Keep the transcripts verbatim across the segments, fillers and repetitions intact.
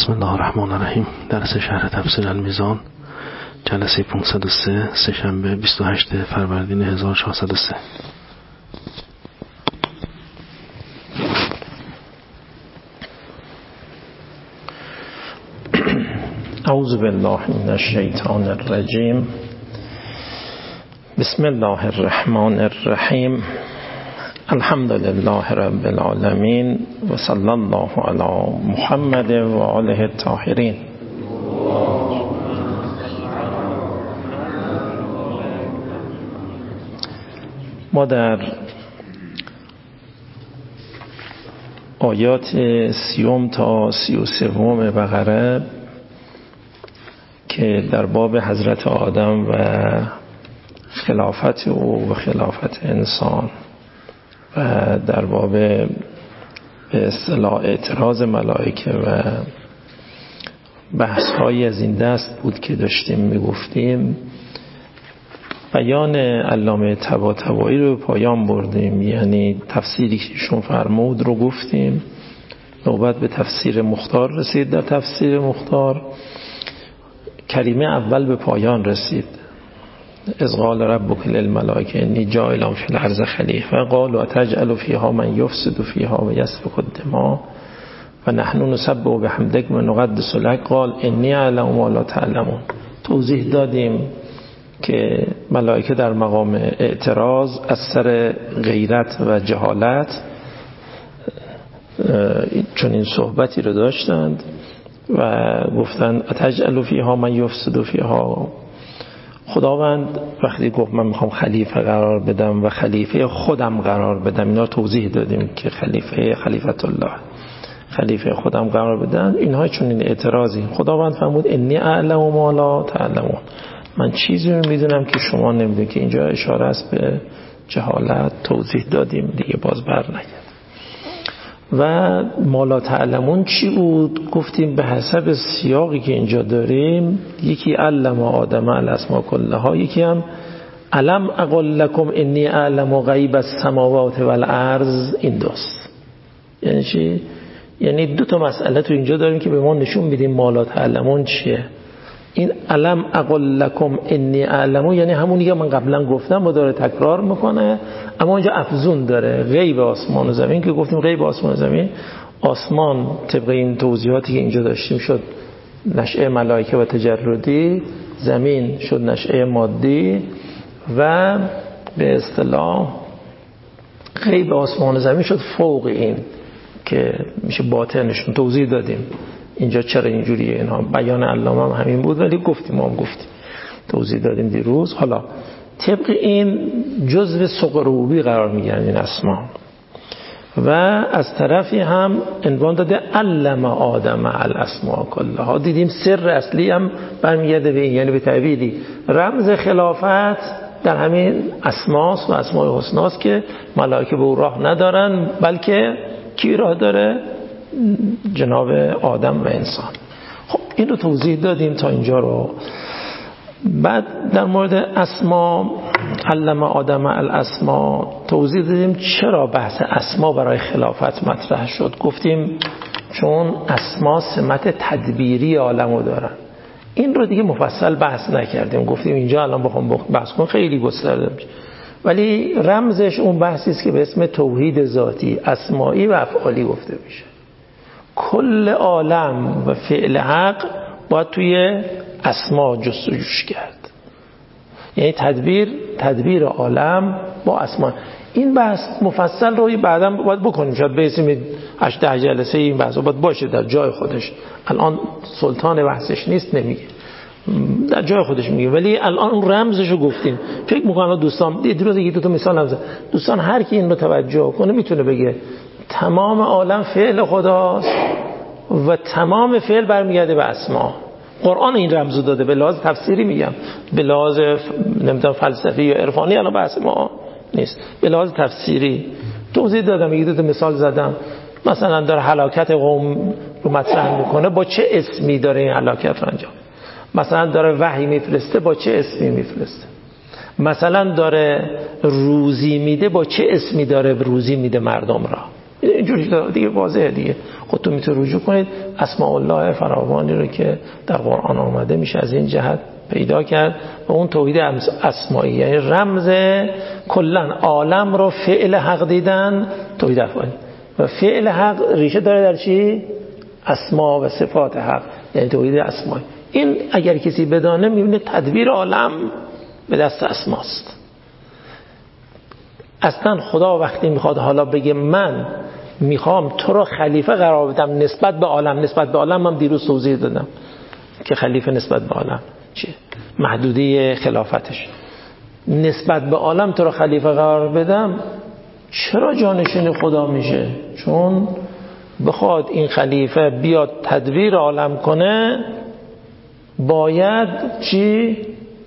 بسم الله الرحمن الرحیم. درس شرح تفسیر المیزان، جلسه پانصد و سه، سه‌شنبه بیست و هشتم فروردین هزار و چهارصد و سه. اعوذ بالله من الشیطان الرجیم. بسم الله الرحمن الرحیم. الحمد لله رب العالمین و صلی الله علی محمد و آله الطاهرین. ما در آیات سیوم تا سی و سوم بقره که در باب حضرت آدم و خلافت او و خلافت انسان و در باب به اصطلاح اعتراض ملائکه و بحث های از این دست بود که داشتیم میگفتیم. بیان علامه طباطبایی رو به پایان بردیم، یعنی تفسیری که ایشون فرمود رو گفتیم. نوبت به تفسیر مختار رسید. در تفسیر مختار کریمه اول به پایان رسید. اذ قال ربک للملائکه انی جاعل فی الارض خلیفه قالوا اتجعل فیها من یفسد فیها و یسفک الدماء و نحن نسبح بحمدک و نقدس لک قال انی اعلم ما لا تعلمون. توضیح دادیم که ملائکه در مقام اعتراض از سر غیرت و جهالت چون این صحبتی رو داشتند و گفتند اتجعل فیها من یفسد فیها. خداوند وقتی گفت من میخوام خلیفه قرار بدم و خلیفه خودم قرار بدم، اینا توضیح دادیم که خلیفه خلیفت الله خلیفه خودم قرار بدم، اینها چون این اعتراضی. خداوند فرمود انی اعلم ما لا تعلمون، من چیزی رو میدونم که شما نمیدونید. که اینجا اشاره است به جهالت، توضیح دادیم دیگه، باز بر نگرد. و ما لا تعلمون چی بود؟ گفتیم به حسب سیاقی که اینجا داریم، یکی علم آدم الاسماء کلها، یکی هم علم اقل لکم انی اعلم غیب السماوات والارض. این دوست یعنی چی؟ یعنی دو تا مسئله تو اینجا داریم که به ما نشون میدیم ما لا تعلمون چیه. این علم اقل لکم انی اعلم یعنی همونی که من قبلا گفتم و داره تکرار میکنه، اما اینجا افزون داره. غیب آسمان و زمین که گفتیم غیب آسمان و زمین، آسمان طبق این توضیحاتی که اینجا داشتیم شد نشأه ملائکه و تجردی، زمین شد نشأه مادی و به اصطلاح غیب آسمان و زمین شد فوق این که میشه باطنشون. توضیح دادیم اینجا چرا اینجوریه. اینا بیان علامه هم همین بود، ولی گفتیم ما هم گفتیم توضیح دادیم دیروز. حالا طبق این جزء سقروبی قرار میگیرن این اسما و از طرفی هم عنوان داده علم آدم الاسماء کلها. دیدیم سر اصلی هم برمیگرده به این، یعنی به تعبیری رمز خلافت در همین اسماست و اسماء حسناست که ملائکه به او راه ندارن، بلکه کی راه داره؟ جناب آدم و انسان. خب این رو توضیح دادیم تا اینجا رو. بعد در مورد اسما، علم آدم الاسما، توضیح دادیم چرا بحث اسما برای خلافت مطرح شد. گفتیم چون اسما سمت تدبیری عالمو دارن. این رو دیگه مفصل بحث نکردیم، گفتیم اینجا الان بخوام بحث کنم خیلی گسترده میشه، ولی رمزش اون بحثی است که به اسم توحید ذاتی، اسمایی و افعالی گفته میشه. کل عالم و فعل حق باید توی اسما جستجوش کرد، یعنی تدبیر تدبیر عالم با اسما. این بحث مفصل رو بعداً باید بکنیم، شاید برسیم هشت ده جلسه این بحث باید باشه در جای خودش. الان سلطان بحثش نیست، نمیگه، در جای خودش میگه، ولی الان اون رمزش رو گفتیم. فکر میکنم دوستان دیروز یکی دو تا مثال هم زد. دوستان هر کی این رو توجه کنه میتونه بگه تمام عالم فعل خداست و تمام فعل برمیگرده به اسما. قرآن این رمزو داده، به لحاظ تفسیری میگم، به لحاظ نمیدونم فلسفی یا عرفانی الان بحث ما نیست، به لحاظ تفسیری توضیح دادم. یکی دو تا مثال زدم. مثلا داره هلاکت قوم رو مطرح میکنه، با چه اسمی داره این هلاکت رو انجام؟ مثلا داره وحی میفرسته، با چه اسمی میفرسته؟ مثلا داره روزی میده، با چه اسمی داره روزی میده مردم را؟ اینجوری دیگه واضحه دیگه. خودتون میتونید رجوع کنید اسماء الله فراوانی رو که در قرآن آمده میشه از این جهت پیدا کرد. و اون توحید اسمایی یعنی رمز کلا عالم رو فعل حق دیدن توحید افعالی. و فعل حق ریشه داره در چی؟ اسما و صفات حق، یعنی توحید اسمایی. این اگر کسی بدانه میبینه تدبیر عالم به دست اسماست. اصلا خدا وقتی میخواد حالا بگه من میخوام تو رو خلیفه قرار بدم نسبت به عالم، نسبت به عالم هم دیروز توضیح دادم که خلیفه نسبت به عالم چیه، محدودی خلافتش. نسبت به عالم تو رو خلیفه قرار بدم، چرا جانشین خدا میشه؟ چون بخواد این خلیفه بیاد تدبیر عالم کنه باید چی؟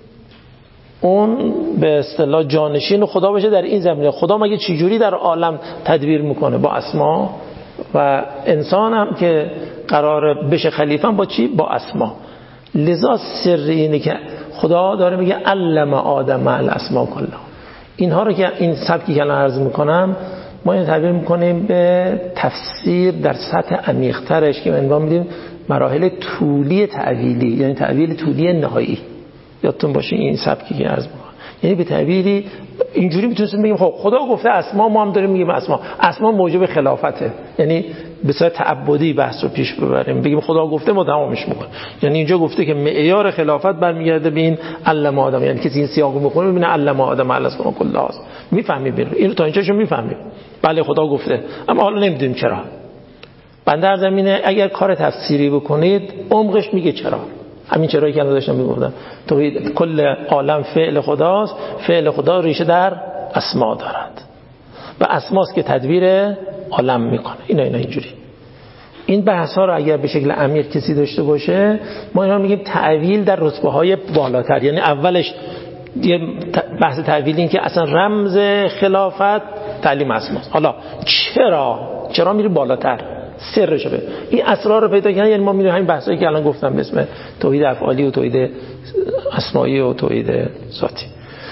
اون به اصطلاح جانشین خدا بشه در این زمینه. خدا مگه چی جوری در عالم تدبیر میکنه؟ با اسما. و انسان هم که قراره بشه خلیفه با چی؟ با اسما. لذا سر اینه که خدا داره میگه علم آدم الاسما کلها. اینها رو که این سبکی که الان عرض میکنم ما این تعبیر میکنیم به تفسیر در سطح عمیق‌ترش که عنوان میدیم مراحل طولی تعویلی، یعنی تعویل طولی نهایی. یادتون باشه این سبکی که عرض میکنم یعنی به تعبیری اینجوری میتونستیم بگیم خب خدا گفته اسما، ما هم داریم میگیم اسما. اسما موجب خلافته، یعنی به صورت تعبدی بحث رو پیش ببریم بگیم خدا گفته ما تمامش میکنیم. یعنی اینجا گفته که معیار خلافت برمیگرده به این علم آدم، یعنی کسی این سیاقو میخونه میبینه علم آدم الاسما کلها است. میفهمیم اینو اینو تا اینجاشو میفهمیم. بله خدا گفته، اما حالا نمیدونیم چرا. بنده در زمینه اگر کار تفسیری بکنید عمقش میگه چرا. همین چرایی که الان داشتم میگفتم توحید کل عالم فعل خداست، فعل خدا ریشه در اسما دارد و اسماست که تدبیر عالم میکنه. اینا اینا اینجوری. این بحث ها رو اگر به شکل عمیق کسی داشته باشه ما اینا میگیم تعویل در رتبه های بالاتر. یعنی اولش یه بحث تعویل این که اصلا رمز خلافت تعلیم اسماست. حالا چرا چرا میره بالاتر؟ سرش به این اسرار رو پیدا کردن. یعنی ما میریم همین بحثایی که الان گفتم به اسم توحید افعالی و توحید اسمایی و توحید ذاتی.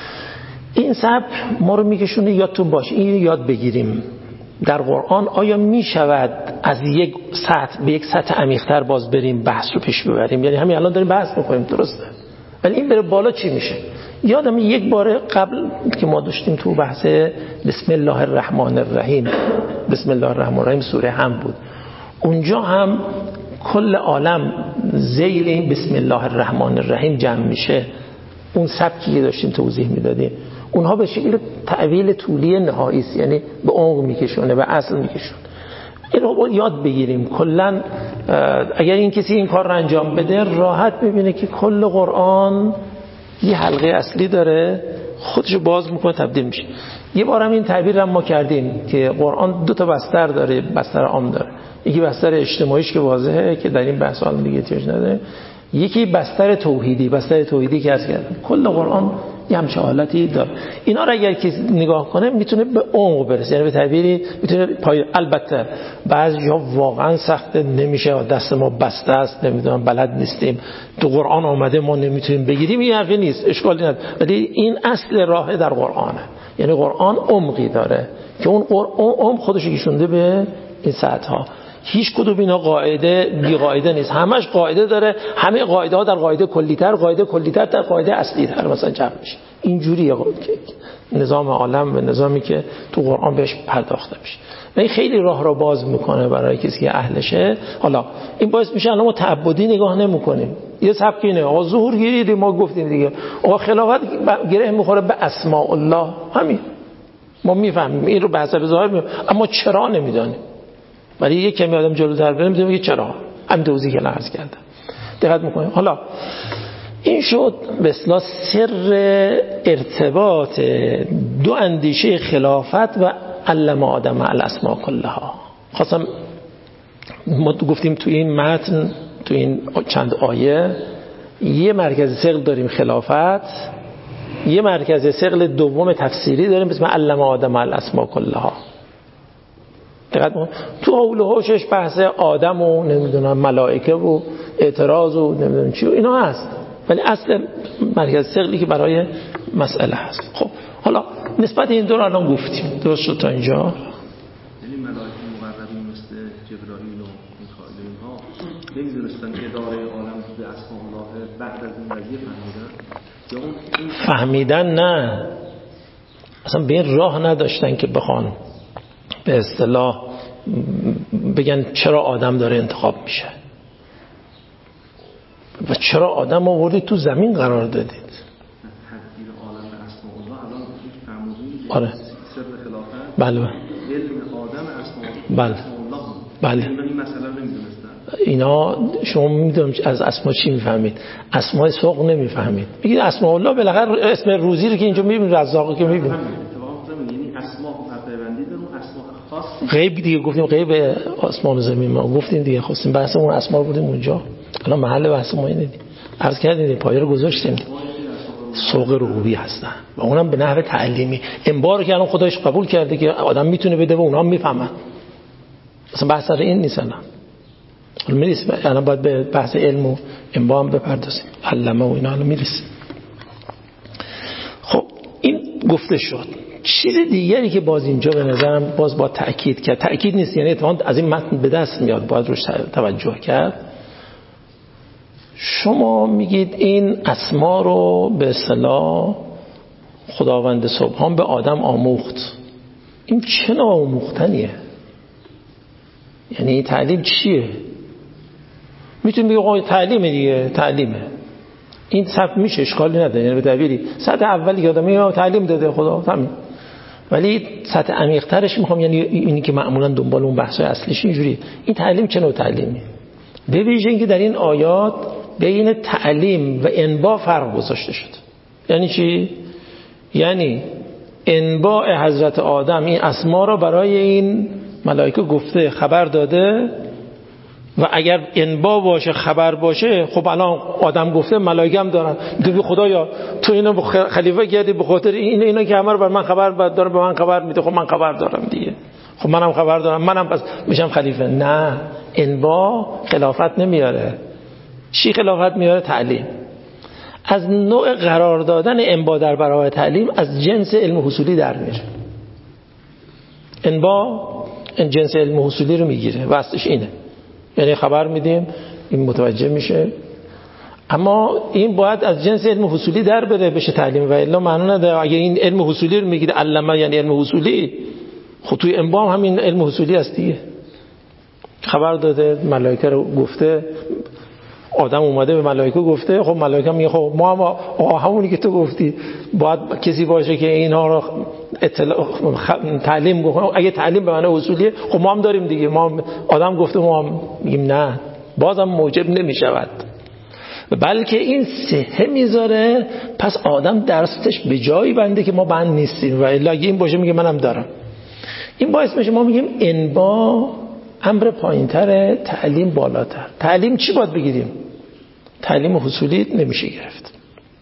این سبک ما رو میکشونه یادتون باشه این یاد بگیریم در قرآن آیا میشود از یک سطح به یک سطح عمیق‌تر باز بریم بحث رو پیش ببریم. یعنی همین الان داریم بحث میکنیم درسته، ولی این بره بالا چی میشه؟ یادم یک بار قبل که ما داشتیم تو بحث بسم الله الرحمن الرحیم، بسم الله الرحمن الرحیم سوره هم بود، اونجا هم کل عالم زیر این بسم الله الرحمن الرحیم جمع میشه. اون سبکی که داشتیم توضیح میدادیم اونها به شکل تعویل طولی نهایی است، یعنی به عمق میکشونه به اصل میکشونه. این رو یاد بگیریم. کلا اگر این کسی این کار رو انجام بده راحت ببینه که کل قرآن یه حلقه اصلی داره خودشو باز میکنه تبدیل میشه. یه بارم این تعبیر هم ما کردیم که قرآن دو تا بستر داره، بستر عام داره. یکی بستر اجتماعیش که واضحه که در این بحث حال دیگه احتیاج نداره، یکی بستر توحیدی. بستر توحیدی که از کردم کل قرآن یه همچه حالتی داره. اینا رو اگر کسی نگاه کنه میتونه به عمق برسه، یعنی به تعبیری میتونه پای. البته بعضی جا واقعا سخته، نمیشه، دست ما بسته است، نمیدونم بلد نیستیم، تو قرآن آمده ما نمیتونیم بگیریم، این حرفی نیست، اشکالی نداره، ولی این اصل راه در قرآنه. یعنی قرآن عمقی داره که اون عمق خودش کشونده به این سطح ها. هیچ کدوم اینا قاعده بی قاعده نیست، همش قاعده داره. همه قاعده ها در قاعده کلی‌تر، قاعده کلی‌تر در قاعده اصلی‌تر مثلا جمع میشه. اینجوریه نظام عالم و نظامی که تو قرآن بهش پرداخته میشه. و این خیلی راه رو باز میکنه برای کسی که اهلشه. حالا این باعث میشه الان ما تعبدی نگاه نمیکنیم. یه سبکی اینه آقا ظهور گیری ما گفتیم دیگه، آقا خلافت گره میخوره به اسماء الله، همین ما میفهمیم این رو به حسب ظاهر میفهمیم، اما چرا نمیدونیم. ولی یک کمی آدم جلوتر بریم میگه چرا، هم توضیح که عرض کردم دقت میکنیم. حالا این شد به اصطلاح سر ارتباط دو اندیشه خلافت و علم آدم الاسماء کلها. خواستم ما گفتیم تو این متن تو این چند آیه یه مرکز ثقل داریم خلافت، یه مرکز ثقل دوم تفسیری داریم به اسم علم آدم الاسماء کلها. دقت کن تو حول و حوشش بحث آدم و نمیدونم ملائکه و اعتراض و نمیدونم چی و اینا هست، ولی اصل مرکز ثقلی که برای مسئله هست. خب حالا نسبت این دو رو الان گفتیم، درست شد تا اینجا؟ یعنی ملائکه نمیدونستن اداره عالم به اسماء الله بعد از این قضیه فهمیدن یا اون فهمیدن؟ نه، اصلا به این راه نداشتن که بخوان به اصطلاح بگن چرا آدم داره انتخاب میشه و چرا آدم آوردید تو زمین قرار دادید. تدبیر عالم به اسماء الله الان یک فرمودی آره سر خلافت بله علم آدم اسماء بله الله بله اینا این مسئله رو نمیدونستن. اینا شما میدونم از اسما چی میفهمید؟ اسماء سوق نمیفهمید. بگید اسماء الله بالاخره اسم روزی رو که اینجا میبینید رزاق که میبینید یعنی اسماء متبندی به اون اسماء خاص غیب دیگه گفتیم غیب آسمان و زمین ما گفتیم دیگه خواستیم بحث اون اسما بودیم اونجا. الان محل بحث ما اینه دیگه. عرض کردیم پایه رو گذاشتیم سوق ربوبی هستن و اونم به نحو تعلیمی انبار که الان خدایش قبول کرده که آدم میتونه بده و اونها میفهمن. اصلا بحث سر این نیست. الان میرسیم الان باید به بحث علم و انبا هم بپردازیم علمه و اینا الان میرسیم. خب این گفته شد. چیز دیگری که باز اینجا به نظرم باز با تأکید کرد، تأکید نیست یعنی اتفاقا از این متن به دست میاد باید روش توجه کرد. شما میگید این اسما رو به اصطلاح خداوند سبحان به آدم آموخت. این چه نوع آموختنیه؟ یعنی این تعلیم چیه؟ میتونی بگی تعلیمه دیگه، تعلیمه این صف میشه اشکالی نداره. یعنی به تعبیری سطح اولی که آدم تعلیم داده خدا همین، ولی سطح عمیق ترش میخوام یعنی اینی که معمولا دنبال اون بحث اصلیش اینجوری این تعلیم چه نوع تعلیمی؟ به ویژه اینکه در این آیات بین تعلیم و انبا فرق گذاشته شد. یعنی چی؟ یعنی انباء حضرت آدم این اسما رو برای این ملائکه گفته خبر داده و اگر انبا باشه خبر باشه خب الان آدم گفته ملائکه هم دارن. تو خدایا تو اینو خلیفه کردی به خاطر این اینا که همه رو بر من خبر بد داره به من خبر میده. خب من خبر دارم دیگه، خب منم خبر دارم منم پس میشم خلیفه. نه، انبا خلافت نمیاره. چی خلافت میاره؟ تعلیم. از نوع قرار دادن انبا در برابر تعلیم از جنس علم حصولی در میره. انبا این جنس علم حصولی رو میگیره و اصلش اینه، یعنی خبر میدیم این متوجه میشه، اما این باید از جنس علم حصولی در بره بشه تعلیم و الا معنی نداره. اگه این علم حصولی رو میگیره علمه یعنی علم حصولی، خب توی انبا هم این علم حصولی است دیگه. خبر داده ملائکه رو گفته، آدم اومده به ملائکه گفته، خب ملائکه میگه خب ما هم آه همونی که تو گفتی باید کسی باشه که اینها رو اطلاع تعلیم بکنه. اگه تعلیم به معنی اصولیه خب ما هم داریم دیگه، ما آدم گفته ما هم میگیم نه، بازم موجب نمیشود، بلکه این صحه میذاره. پس آدم درستش به جایی بنده که ما بند نیستیم و الا اگه این باشه میگه منم دارم. این باعث میشه ما میگیم انبا امر پایین‌تره، تعلیم بالاتر. تعلیم چی باید بگیریم؟ تعلیم حصولی نمیشه گرفت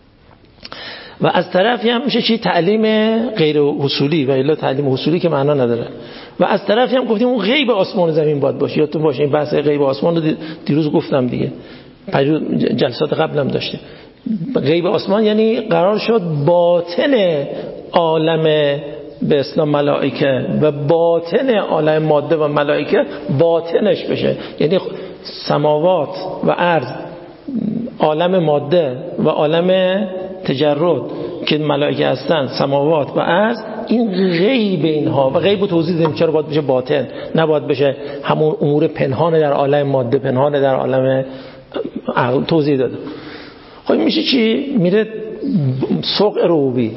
و از طرفی هم میشه چی؟ تعلیم غیر حصولی و الا تعلیم حصولی که معنا نداره. و از طرفی هم گفتیم اون غیب آسمان و زمین باید باشه. یادتون باشه این بحث غیب آسمان رو دیروز گفتم دیگه، جلسات قبلم داشتیم. غیب آسمان یعنی قرار شد باطن عالم به اسلام ملائکه و باطن عالم ماده و ملائکه باطنش بشه، یعنی سماوات و ارض، عالم ماده و عالم تجرد که ملائکه هستن، سماوات و ارض، این غیب اینها و غیب رو توضیح دادیم چرا باید بشه باطن، نباید بشه همون امور پنهان در عالم ماده، پنهان در عالم عقل، توضیح دادم. خب میشه چی؟ میره سوق ربوبی.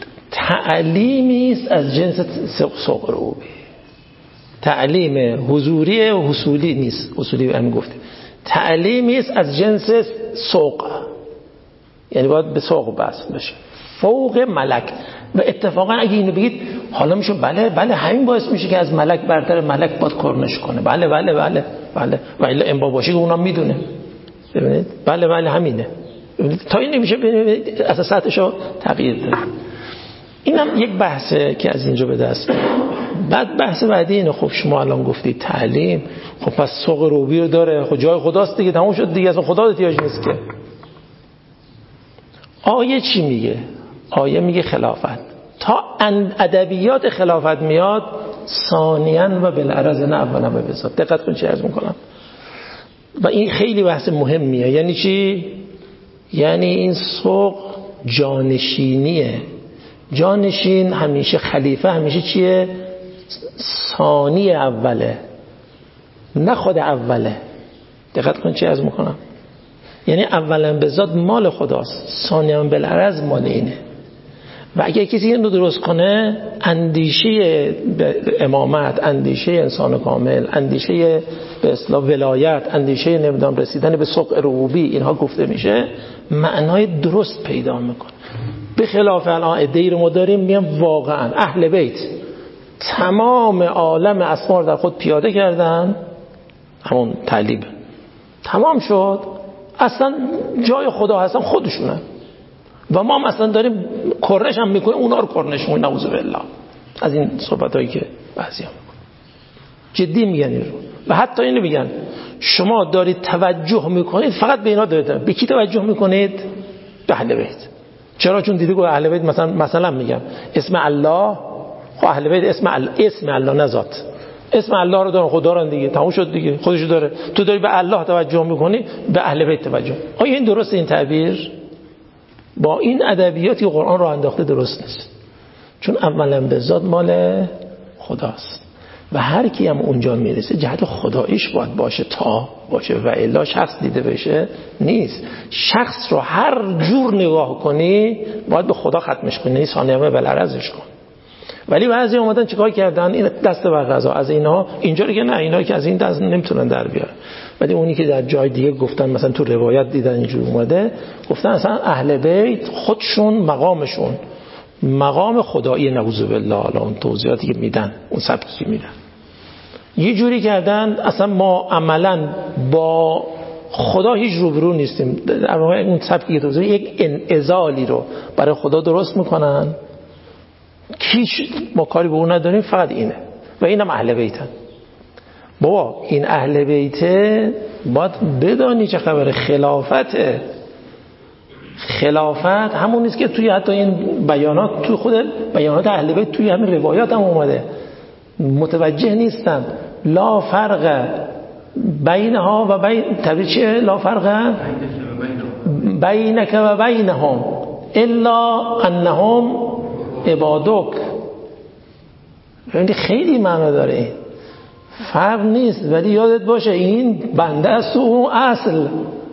تعلیمی است از جنس سوق ربوبی. تعلیم حضوری و حصولی نیست، حصولی هم گفتیم. تعلیمی است از جنس سوق، یعنی باید به سوق بحث بشه، فوق ملک. و اتفاقا اگه اینو بگید حالا میشه بله بله همین باعث میشه که از ملک برتر، ملک باید کرنش کنه. بله بله بله بله و الا انبا باشه که اونم میدونه. ببینید بله بله همینه. ببینید تا این نمیشه ببینید اساساتشو تغییر ده. اینم یک بحثه که از اینجا به دست میاد. بعد بحث بعدی اینه، خب شما الان گفتید تعلیم، خب پس سوق ربوبی رو داره، خب جای خداست دیگه، تموم شد دیگه، اصلا خدا احتیاج نیست که. آیه چی میگه؟ آیه میگه خلافت. تا ادبیات خلافت میاد ثانیاً و بالعرض نه اولا به بذات. دقت کن چه عرض میکنم. و این خیلی بحث مهمیه. یعنی چی؟ یعنی این سوق جانشینیه. جانشین همیشه خلیفه همیشه چیه؟ ثانی اوله، نه خود اوله. دقت کن چی از میکنم. یعنی اولا به ذات مال خداست، ثانیا بالعرض مال اینه. و اگه کسی اینو درست کنه، اندیشه امامت، اندیشه انسان کامل، اندیشه به اصطلاح ولایت، اندیشه نمیدونم رسیدن به سوق ربوبی، اینها گفته میشه، معنای درست پیدا میکنه. به خلاف الان ادعی رو ما داریم میگم واقعا اهل بیت تمام عالم اسمار در خود پیاده کردن، همون تعلیب تمام شد، اصلا جای خدا هستن خودشونن و ما مثلا داریم کرنش هم میکنیم، اونا رو کرنش میکنیم. نعوذ بالله از این صحبت هایی که بعضی هم میکنیم. جدی میگن این رو. و حتی اینو میگن شما دارید توجه میکنید فقط به اینا دارید. به کی توجه میکنید؟ به اهل بیت. چرا؟ چون دیدی که اهل بیت مثلا مثلا میگم اسم الله، خب اهل بیت اسم الله، اسم الله نه ذات، اسم الله رو دارن، خدا دارن دیگه، تموم شد دیگه، خودشو داره. تو داری به الله توجه میکنی، به اهل بیت توجه. آیا این درست این تعبیر؟ با این ادبیاتی قرآن رو انداخته درست نیست. چون اولا به ذات مال خداست و هر کی هم اونجا میرسه جهت خداییش باید باشه تا باشه و الا شخص دیده بشه نیست. شخص رو هر جور نگاه کنی باید به خدا ختمش کنی، یعنی ثانیه بالعرضش کن. ولی بعضی اومدن چیکار کردن؟ این دست بر قضا از اینها اینجوری که نه، اینا که از این دست نمیتونن در بیارن. ولی اونی که در جای دیگه گفتن، مثلا تو روایت دیدن اینجوری اومده، گفتن اصلا اهل بیت خودشون مقامشون مقام خدایی، نعوذ بالله. حالا اون توضیحاتی که میدن، اون سبکی که میدن، یه جوری کردن اصلا ما عملا با خدا هیچ روبرو نیستیم. در واقع اون سبکی که توضیح یک انعزالی رو برای خدا درست میکنن، کیش ما کاری به اون نداریم، فقط اینه و اینم اهل بیتن. بابا این اهل بیته باید بدانی چه خبره. خلافته، خلافت همون نیست که توی حتی این بیانات، توی خود بیانات اهل بیت توی همین روایات هم اومده، متوجه نیستن. لا فرق بینها و بین تبریز چیه؟ لا فرق بینک و بینهم الا انهم عبادک. یعنی خیلی معنا داره این، فرق نیست. ولی یادت باشه این بنده است و اون اصل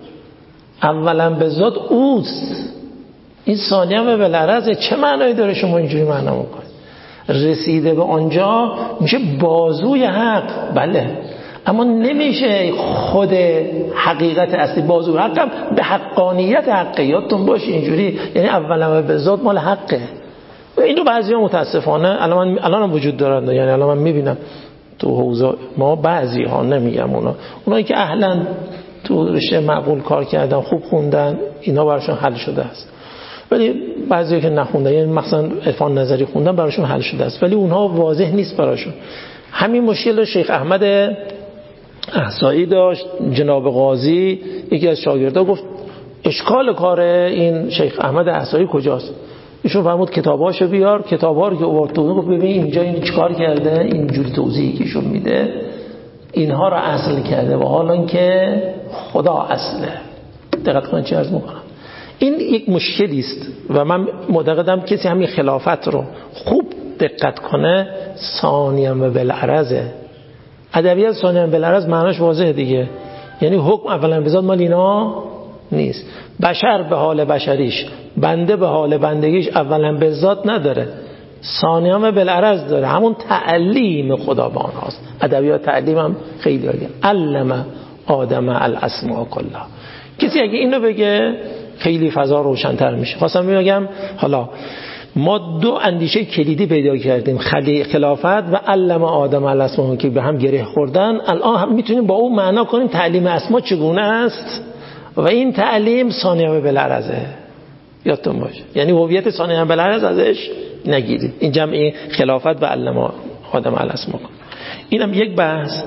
اولا به ذات اوست. این ثانیه به بالعرض چه معنایی داره شما اینجوری معنا میکنید؟ رسیده به آنجا میشه بازوی حق، بله، اما نمیشه خود حقیقت اصلی. بازوی حق به حقانیت حقه، یادتون باشه اینجوری، یعنی اولا به ذات مال حقه. و اینو بعضیا متاسفانه الان الان وجود دارن. یعنی الان من میبینم تو حوزه ما بعضی ها، نمیگم اونا، اونایی که اهلا تو رشته معقول کار کردن، خوب خوندن، اینا براشون حل شده است. ولی بعضی که نخوندن، یعنی مثلا عرفان نظری خوندن، براشون حل شده است، ولی اونها واضح نیست براشون. همین مشکل شیخ احمد احصایی داشت. جناب قاضی یکی از شاگردها گفت اشکال کار این شیخ احمد احصایی کجاست؟ ایشون فرمود کتاباشو بیار. کتابا رو که آورد تو گفت ببین اینجا این چیکار کرده، اینجوری توضیحی که ایشون میده اینها رو اصل کرده و حالا که خدا اصله. دقت کن چی عرض میکنم. این یک مشکلی است و من معتقدم کسی همین خلافت رو خوب دقت کنه، ثانیاً و بالعرضه. ادبیات ثانیاً بالعرض معناش واضحه دیگه، یعنی حکم اولا به ذات مال اینا نیست. بشر به حال بشریش، بنده به حال بندگیش اولا به ذات نداره، ثانیاً و بالعرض داره. همون تعلیم خدا به آنهاست. ادبیات تعلیم هم خیلی عالیه. علم آدم الاسماء کلها. کسی اگه اینو بگه خیلی فضا روشن‌تر میشه. خواستم بگم حالا ما دو اندیشه کلیدی پیدا کردیم، خلافت و علم آدم الاسماء، که به هم گره خوردن. الان هم میتونیم با اون معنا کنیم تعلیم اسما چگونه است و این تعلیم ثانیه بالعرضه. یادتون باشه، یعنی هویت ثانیه بالعرض ازش نگیرید. این جمع خلافت و علم آدم الاسماء. اینم یک بحث.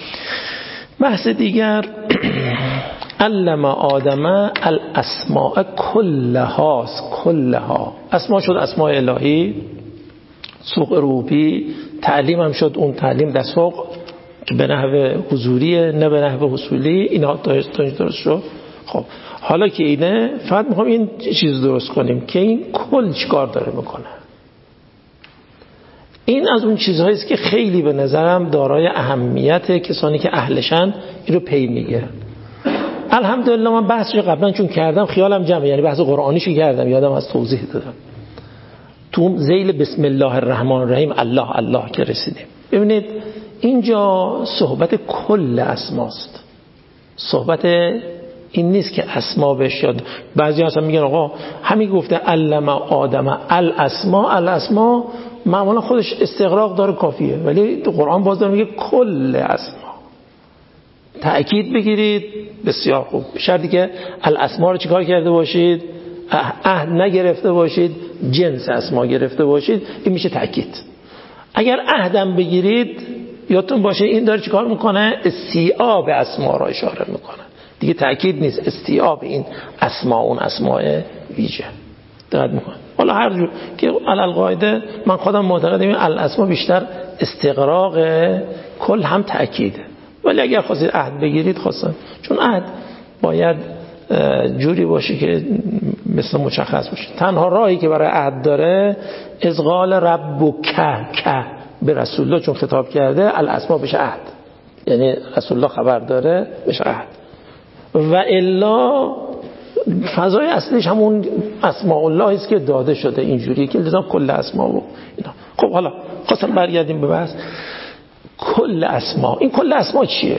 بحث دیگر علم آدم الاسماء کلها، کلها اسماء شد اسماء الهی، سوق روبی، تعلیم هم شد اون تعلیم در سوق که به نحو حضوریه نه به نحو حصولی. اینا درست شد. خب حالا که اینه فقط میخوام این چیز درست کنیم که این کل چیکار داره میکنه. این از اون چیزهایی است که خیلی به نظرم دارای اهمیت، کسانی که اهلشن این رو پی میگیرن. الحمدلله من بحثش قبلا چون کردم خیالم جمعه، یعنی بحث قرآنیشو کردم، یادم از توضیح دادم تو ذیل بسم الله الرحمن الرحیم الله الله که رسیدیم. ببینید اینجا صحبت کل اسماست، صحبت این نیست که اسما بهش یاد. بعضی اصلا میگن آقا همین گفته علم آدم الاسما، الاسما معمولا خودش استغراق داره کافیه، ولی تو قرآن باز داره میگه کل اسما. تأکید بگیرید بسیار خوب، شرطی که الاسما رو چیکار کرده باشید، عهد نگرفته باشید، جنس اسما گرفته باشید، این میشه تأکید. اگر عهدم بگیرید یادتون باشه این داره چیکار میکنه، استیعاب اسما را اشاره میکنه، دیگه تأکید نیست، استیعاب این اسما اون اسماء ویژه دقت میکنه. حالا هر جور که علل قاعده من خودم معتقدم این الاسما بیشتر استغراق کل هم تأکیده، ولی اگر خواستید عهد بگیرید خواستن، چون عهد باید جوری باشه که مثل مشخص باشه. تنها راهی که برای عهد داره ازغال ربک که به رسول الله، چون خطاب کرده الاسما بشه عهد، یعنی رسول الله خبر داره بشه عهد، و الا فضای اصلیش همون اسماء الله است که داده شده اینجوری که لازم کل اسما و اینا. خب حالا خواستم برگردیم به بحث کل اسما. این کل اسما چیه؟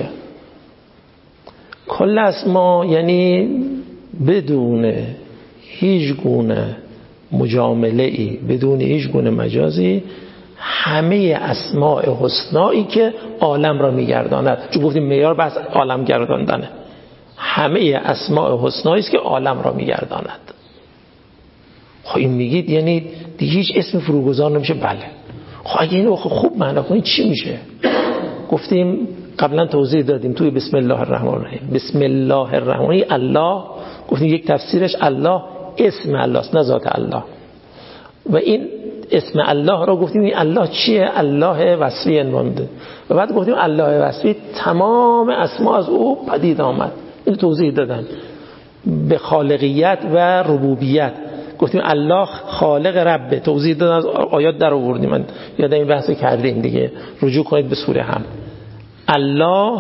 کل اسما یعنی بدون هیچ گونه مجامله ای، بدون هیچ گونه مجازی، همه اسماء حسنایی که عالم را میگرداند، چون گفتیم معیار بحث عالم گرداندنه، همه اسماء حسنایی است که عالم را میگرداند. خب این میگید یعنی دیگه هیچ اسم فروگذار نمیشه؟ بله. خب اگه اینو خوب معنا کنید چی میشه؟ گفتیم قبلا توضیح دادیم توی بسم الله الرحمن الرحیم، بسم الله الرحمن الله، گفتیم یک تفسیرش الله اسم الله است نه ذات الله، و این اسم الله را گفتیم این الله چیه؟ الله وصفی عنوانده، و بعد گفتیم الله وصفی تمام اسما از او پدید آمد. این توضیح دادم به خالقیت و ربوبیت. گفتیم الله خالق ربه، توضیح دادم از آیات در آوردیم، من یادم این بحثو کردیم دیگه، رجوع کنید به سوره هم. الله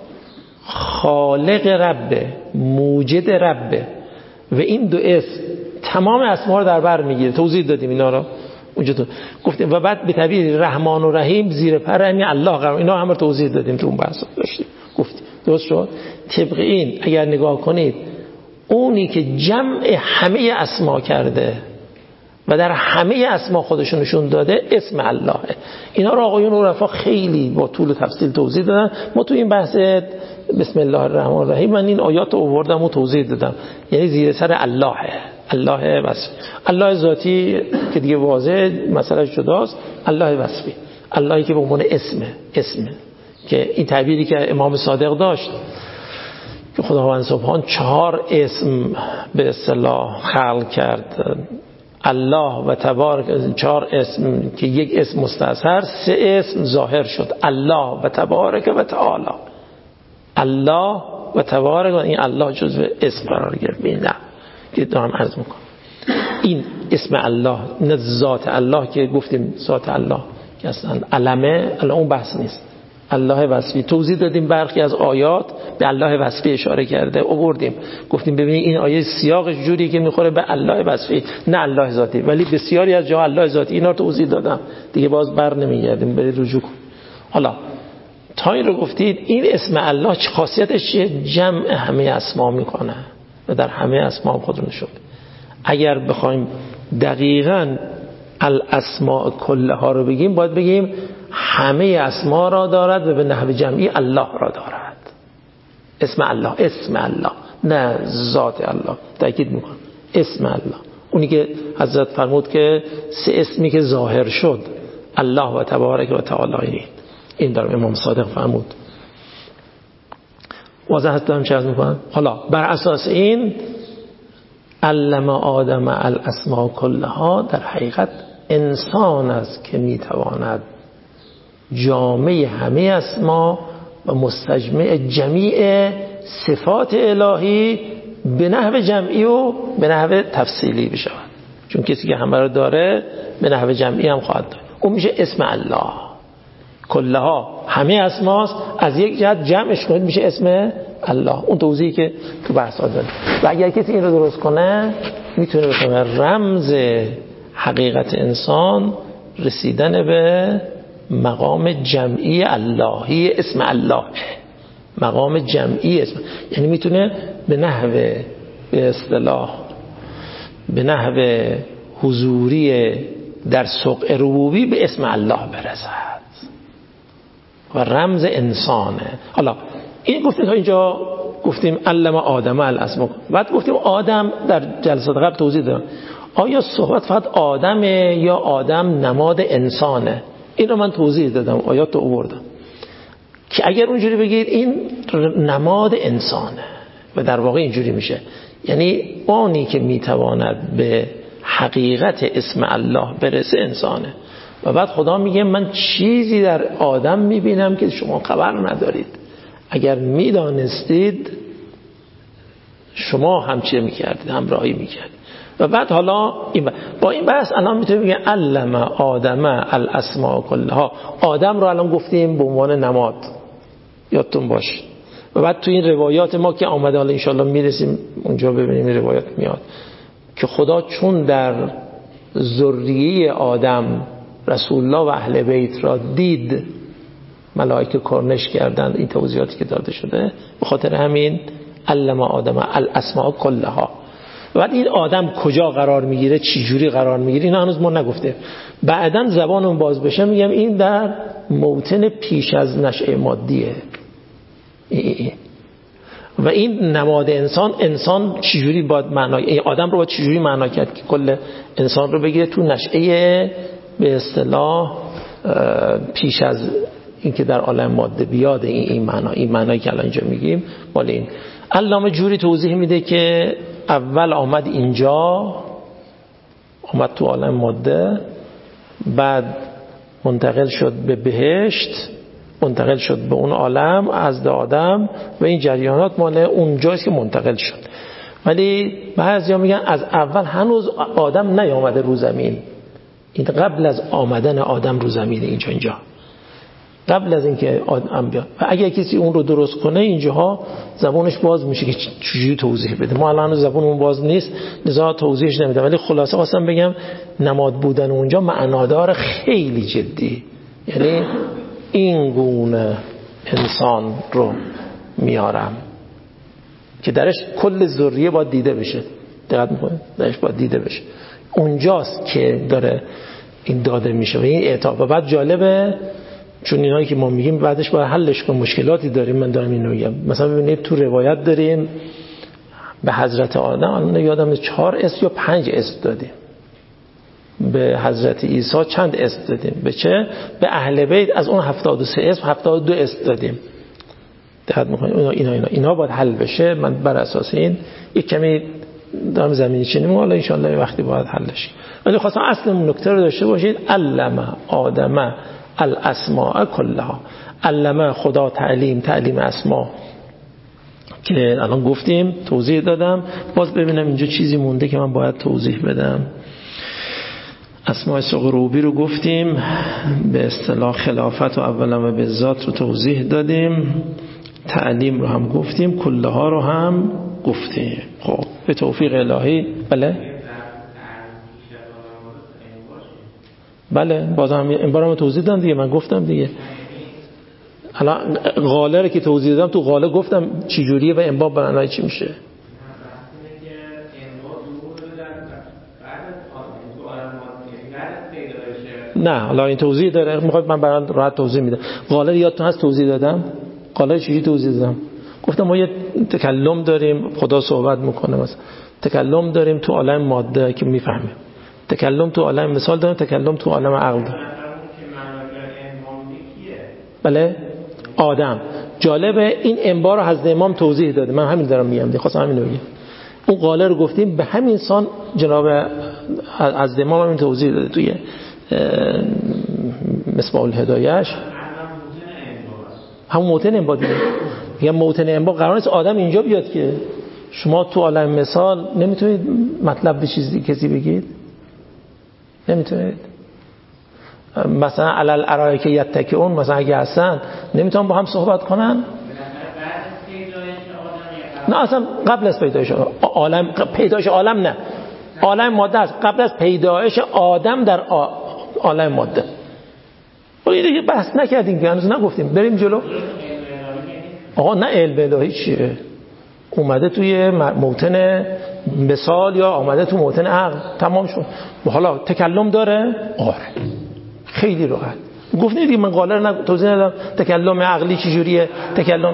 خالق ربه، موجد ربه، و این دو اسم تمام اسما رو در بر میگیره، توضیح دادیم اینا رو اونجا تو گفتیم. و بعد به تعبیر رحمان و رحیم زیر پر همین الله قرار، اینا هم رو توضیح دادیم تو اون بحث داشتیم گفتیم. درست شد؟ طبق این اگر نگاه کنید اونی که جمع همه اسما کرده و در همه اسما خودشونشون داده اسم اللهه. اینا رو آقایون عرفا خیلی با طول و تفصیل توضیح دادن. ما تو این بحث بسم الله الرحمن الرحیم من این آیات رو آوردم و توضیح دادم، یعنی زیر سر اللهه، الله وصفی، الله ذاتی که دیگه واضح مسئله جداست، الله وصفی، اللهی که به عنوان اسمه، اسمه که این تعبیری که امام صادق داشت که خداوند سبحان چهار اسم به اصطلاح خلق کرد، الله و تبارک، چهار اسم که یک اسم مستعصر، سه اسم ظاهر شد، الله و تبارک و تعالی. الله و تبارک و این الله جزو اسم قرار گرفت. نه که دارم عرض میکنم این اسم الله نه ذات الله که گفتیم ذات الله که اصلا علمه، الان اون بحث نیست. الله وصفی توضیح دادیم، برخی از آیات به الله وصفی اشاره کرده آوردیم، گفتیم ببینید این آیه سیاقش جوری که میخوره به الله وصفی نه الله ذاتی، ولی بسیاری از جاها الله ذاتی، اینا رو توضیح دادم دیگه، باز بر نمیگردیم، برید رجوع کن. حالا تا این رو گفتید این اسم الله چه خاصیتش چیه؟ جمع همه اسما میکنه و در همه اسما خود نشون. اگر بخوایم دقیقاً الاسماء کلها رو بگیم باید بگیم همه اسما را دارد و به نحو جمعی الله را دارد. اسم الله، اسم الله نه ذات الله، تأکید میکنم اسم الله، اونی که حضرت فرمود که سه اسمی که ظاهر شد، الله و تبارک و تعالی، این دارم امام صادق فرمود. واضح هست دارم چه عرض میکنم؟ حالا بر اساس این علم آدم الاسماء کلها، در حقیقت انسان است که میتواند جامعه همه اسما و مستجمع جمیع صفات الهی به نحو جمعی و به نحو تفصیلی بشود. چون کسی که همه رو داره به نحو جمعی هم خواهد داره. اون میشه اسم الله کلها، همه اسماست، از یک جهت جمعش کنید میشه اسم الله. اون توضیحی که تو بحث ها داره. و اگر کسی این رو درست کنه میتونه بفهمه رمز حقیقت انسان رسیدن به مقام جمعی اللهی اسم الله، مقام جمعی اسم، یعنی میتونه به نحو به اصطلاح به نحو حضوری در سوق ربوبی به اسم الله برسد و رمز انسانه. حالا این گفتیم تا اینجا، گفتیم علم آدم الاسماء، بعد گفتیم آدم در جلسات قبل توضیح دادم آیا صحبت فقط آدمه یا آدم نماد انسانه. این رو من توضیح دادم، آیات رو آوردم که اگر اونجوری بگید این نماد انسانه و در واقع اینجوری میشه، یعنی آنی که میتواند به حقیقت اسم الله برسه انسانه. و بعد خدا میگه من چیزی در آدم میبینم که شما خبر ندارید، اگر میدانستید شما هم چه میکردید، همراهی میکردید. و بعد حالا این با این بحث الان میتونیم بگیم علم آدم الاسماء کلها. آدم رو الان گفتیم به عنوان نماد، یادتون باشه. و بعد تو این روایات ما که آمده، حالا انشالله میرسیم اونجا ببینیم این روایات میاد که خدا چون در ذریه آدم رسول الله و اهل بیت را دید، ملائکه کرنش کردند، این توضیحاتی که داده شده، به خاطر همین علم آدم الاسماء کلها. و بعد این آدم کجا قرار میگیره، چی جوری قرار میگیره، اینا هنوز ما نگفته. بعداً زبانمون باز بشه میگم این در موطن پیش از نشأه مادیه. ای و این نماد انسان، انسان چجوری باید معنا، این آدم رو باید چجوری معنا کرد که کل انسان رو بگیره تو نشأه به اصطلاح پیش از اینکه در عالم ماده بیاد. این این معنا، این معنایی که الان اینجا میگیم مال این. علامه جوری توضیح میده که اول آمد اینجا، آمد تو عالم ماده، بعد منتقل شد به بهشت، منتقل شد به اون عالم از آدم و این جریانات مال اونجاست که منتقل شد. ولی بعضیا میگن از اول هنوز آدم نیامده رو زمین، این قبل از آمدن آدم رو زمین، اینجا اینجا قبل از اینکه آدم بیاد. و اگر کسی اون رو درست کنه اینجاها زبانش باز میشه که چجوری توضیح بده. ما الان زبانمون باز نیست لذا توضیحش نمیدم، ولی خلاصه خواستم بگم نماد بودن اونجا معنادار خیلی جدی، یعنی این گونه انسان رو میارم که درش کل ذریه باید دیده بشه. دقت میکنید؟ درش باید دیده بشه. اونجاست که داره این داده میشه و این اعطا. و بعد جالبه چون اینایی که ما میگیم بعدش باید حلش کنیم، مشکلاتی داریم. من دارم اینو میگم، مثلا ببینید تو روایت داریم به حضرت آدم الان یادم چهار اسم یا پنج اسم دادیم، به حضرت عیسی چند اسم دادیم، به چه؟ به اهل بیت از اون هفتاد و سه اسم هفتاد و دو اسم دادیم. دقت میکنید؟ اینا اینا اینا اینا باید حل بشه. من بر اساس این یک کمی دارم زمینی چینیم، حالا ان شاءالله وقتی باید حلش. ولی خواستم اصل نکته رو داشته باشید. علم آدم الاسماء کلها. علم خدا تعلیم، تعلیم اسما که الان گفتیم، توضیح دادم. باز ببینم اینجا چیزی مونده که من باید توضیح بدم. اسماء سغروبی رو گفتیم، به اصطلاح خلافت و اولا و به ذات رو توضیح دادیم، تعلیم رو هم گفتیم، کلها رو هم گفتیم. خب به توفیق الهی. بله بله بازم این بارم توضیح دادم دیگه، من گفتم دیگه. الان قاله رو که توضیح دادم تو قاله گفتم چی جوریه و انباب معنای چی میشه. نه حالا این توضیح داره، میخواد من برات راحت توضیح میدم. قاله یادتون هست توضیح دادم؟ قاله چی توضیح دادم؟ گفتم ما یه تکلم داریم، خدا صحبت میکنه، مثلا تکلم داریم تو عالم ماده که میفهمیم، تکلم تو عالم مثال داریم، تکلم تو عالم عقل داریم. بله آدم. جالبه این انبار رو حضرت امام توضیح داده، من همین دارم میگم، خواستم همین رو بگم. اون قاله رو گفتیم به همین سان جناب حضرت امام همین توضیح داده توی مصباح الهدایه‌اش. همون موطن انبا دیگه. میگم موطن انبا قرار نیست آدم اینجا بیاد که شما تو عالم مثال نمیتونید مطلب به چیزی کسی بگید، نمیتونید. مثلا علل ارائک یتکئون مثلا اگه هستن نمیتونن با هم صحبت کنن؟ نه اصلا قبل از پیدایش عالم، پیدایش عالم نه، عالم ماده است قبل از پیدایش آدم در عالم ماده. این دیگه بحث نکردیم که هنوز نگفتیم، بریم جلو. آقا نه علم الهی چیه؟ اومده توی موطن مثال یا اومده تو موطن عقل، تمام شد. حالا تکلم داره؟ آره خیلی راحت. گفتید دیگه من قاله رو توضیح ندادم تکلم عقلی چجوریه. تکلم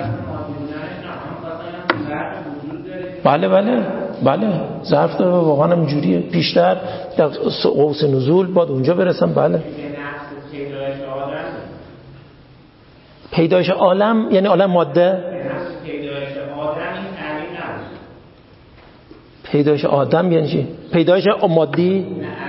بله بله بله ظرف داره واقعا هم جوریه. بیشتر در قوس نزول باید اونجا برسم. بله پیدایش عالم یعنی عالم ماده. پیدایش آدم یعنی چی؟ پیدایش مادی.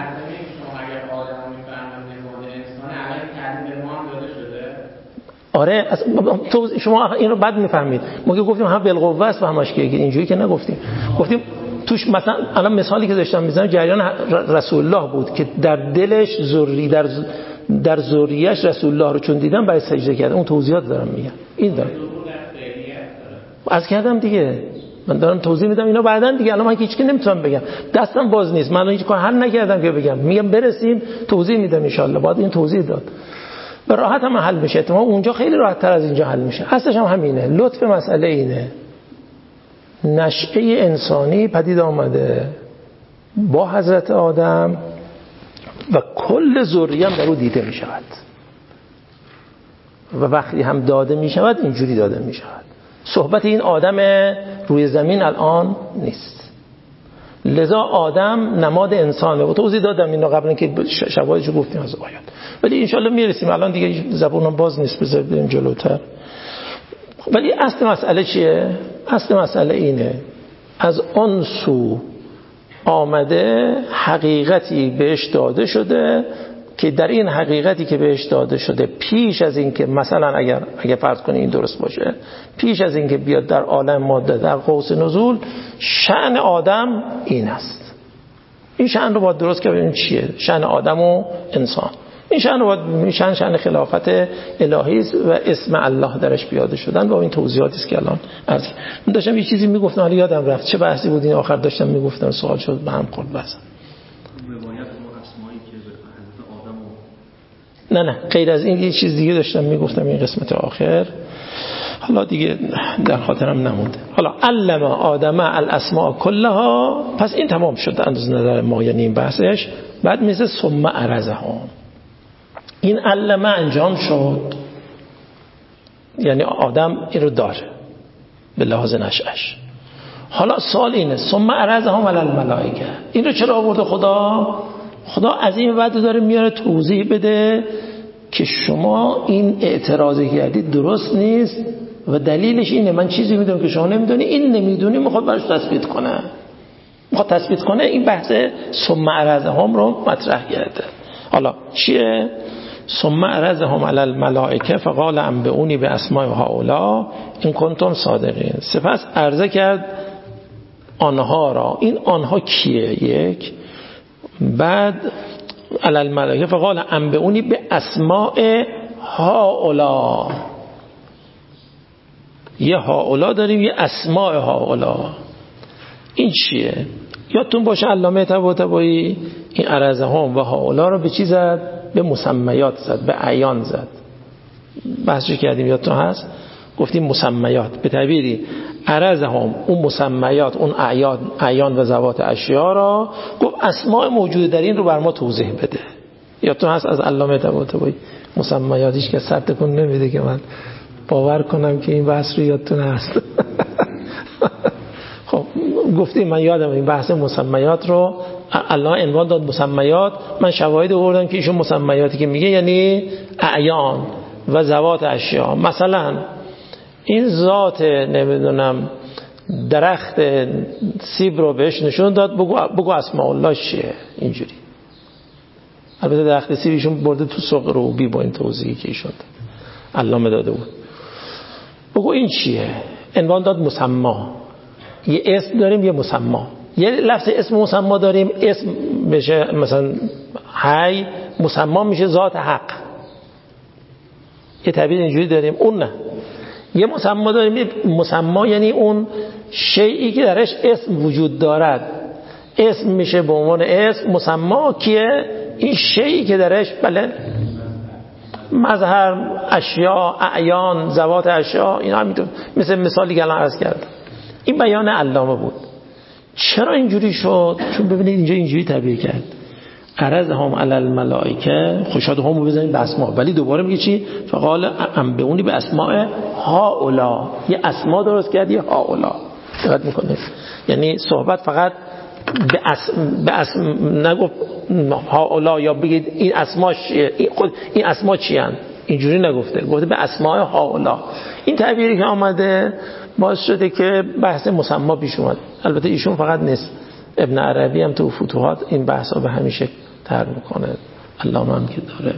آره تو شما این رو بد میفهمید. ما که گفتیم هم بالقوه است و همش که اینجوری که نگفتیم. گفتیم توش مثلا الان مثالی که داشتم میزنم جریان رسول الله بود که در دلش ذری در در ذریه‌اش رسول الله رو چون دیدم برای سجده کردن. اون توضیحات دارم میگم. این دارم از کردم دیگه، من دارم توضیح میدم اینا بعداً دیگه. الان من هیچ کی نمیتونم بگم، دستم باز نیست، من هیچ کار حل نکردم که بگم. میگم برسیم توضیح میدم ان شاء الله. بعد این توضیح داد به راحت هم حل میشه. احتمال اونجا خیلی راحت تر از اینجا حل میشه. اصلش هم همینه. لطف مسئله اینه نشأه انسانی پدید آمده با حضرت آدم و کل ذریه هم در او دیده میشود و وقتی هم داده میشود اینجوری داده میشود. صحبت این آدم روی زمین الان نیست. لذا آدم نماد انسانه و توضیح دادم اینو قبل اینکه شواهدشو گفتیم از آیات. ولی انشالله میرسیم. الان دیگه زبونم باز نیست، بذار بریم جلوتر. ولی اصل مسئله چیه؟ اصل مسئله اینه از آن سو آمده حقیقتی بهش داده شده که در این حقیقتی که بهش داده شده پیش از این که مثلا اگر اگر فرض کنی این درست باشه، پیش از این که بیاد در عالم ماده در قوس نزول، شأن آدم این است. این شأن رو باید درست که ببینیم چیه شأن آدم و انسان. این شأن رو باید شأن شأن خلافت الهی و اسم الله درش بیاده شدن و این توضیحاتی است که الان از من داشتم یه چیزی میگفتم حالا یادم رفت چه بحثی بود. این آخر داشتم میگفتم سوال شد به هم خورد بحث. نه نه غیر از این یه چیز دیگه داشتم میگفتم این قسمت آخر، حالا دیگه در خاطرم نمونده. حالا علم آدم الاسماء کلها، پس این تمام شد از نظر ما یعنی این بحثش. بعد میشه ثم عرضهم، این علم انجام شد یعنی آدم این رو داره به لحاظ نشأش. حالا سوال اینه ثم عرضهم علی الملائکه، این رو چرا آورده خدا؟ خدا از این بعد داره میاره توضیح بده که شما این اعتراضی کردید درست نیست و دلیلش اینه من چیزی میدونم که شما نمیدونی، این نمیدونی میخواد براش تثبیت کنه، میخواد تثبیت کنه. این بحث ثم عرضهم رو مطرح کرده. حالا چیه؟ ثم عرضهم علی الملائکه فقال انبئونی باسماء هؤلاء ان کنتم صادقین. سپس عرضه کرد آنها را. این آنها کیه؟ یک. بعد علی الملائکه فقال انبئونی باسماء هؤلاء. یه هؤلاء داریم یه اسماء هؤلاء. این چیه؟ یادتون باشه علامه طباطبایی این عرضهم و هؤلاء رو به چی زد؟ به مسمیات زد، به اعیان زد. بحثی کردیم یادتون هست؟ گفتیم مسمیات به تعبیری عرضهم اون مسمیات اون اعیان اعیان و ذوات اشیا را گفت اسماء موجود در این رو بر ما توضیح بده. یادتون هست از علامه طباطبایی مسمیاتش که سر تکون نمیده که من باور کنم که این بحث رو یادتون هست. خب گفتیم من یادم این بحث مسمیات رو الله عنوان داد مسمیات. من شواهد آوردم که ایشون مسمیاتی که میگه یعنی اعیان و ذوات اشیا. مثلا این ذات نمیدونم درخت سیب رو بهش نشون داد، بگو بگو اسماء الله چیه. اینجوری البته درخت سیب ایشون برده تو سوق روبی با این توضیحی که ایشون علامه داده بود. بگو این چیه؟ عنوان داد مسما. یه اسم داریم یه مسما. یه لفظ اسم مسما داریم، اسم میشه مثلا حی، مسما میشه ذات حق. یه تعبیر اینجوری داریم. اون نه، یه مسما داریم. مسما یعنی اون شیئی که درش اسم وجود دارد. اسم میشه به عنوان اسم. مسما کیه؟ این شیئی که درش بله مظهر، اشیا، اعیان، ذوات اشیا، اینا همینطور. مثل مثالی که الان عرض کردم. این بیان علامه بود. چرا اینجوری شد؟ چون ببینید اینجا اینجوری تعبیر کرد عرضهم علی الملائکه، خوشاد هم بزنید به اسماء، ولی دوباره میگه چی؟ فقال انبئونی به اسماء هؤلاء. یه اسما درست کرد، یه هؤلاء. دقت میکنید؟ یعنی صحبت فقط به اسم به اسم نگفت هؤلاء یا بگید این اسما چیه، این خود این اسما چی ان، اینجوری نگفته، گفته به اسماء هؤلاء. این تعبیری که آمده باعث شده که بحث مسما پیش اومد. البته ایشون فقط نیست، ابن عربی هم تو فتوحات این بحثا به همیشه طرح میکنه، علامه هم که داره.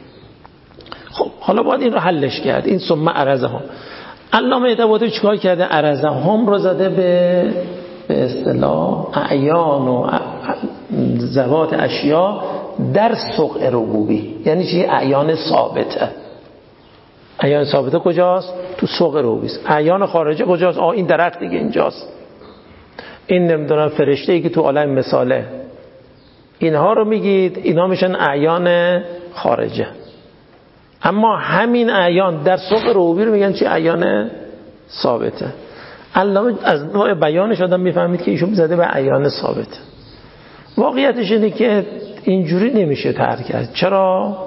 خب حالا باید این رو حلش کرد. این ثم عرضهم، علامه طباطبایی چیکار کرده؟ عرضهم رو زده به به اصطلاح اعیان و ذوات اشیا در سوق ربوبی. یعنی چی؟ اعیان ثابته. اعیان ثابته کجاست؟ تو سوق ربوبی است. اعیان خارجه کجاست؟ آه این درخت دیگه اینجاست، این نمیدونم فرشته‌ای که تو عالم مثاله، اینها رو میگید، اینا میشن اعیان خارجه. اما همین اعیان در سوق ربوبی رو میگن چی؟ اعیان ثابته. علامه از نوع بیانش آدم میفهمید که ایشون زده به اعیان ثابته. واقعیتش اینه که اینجوری نمیشه طرح کرد. چرا؟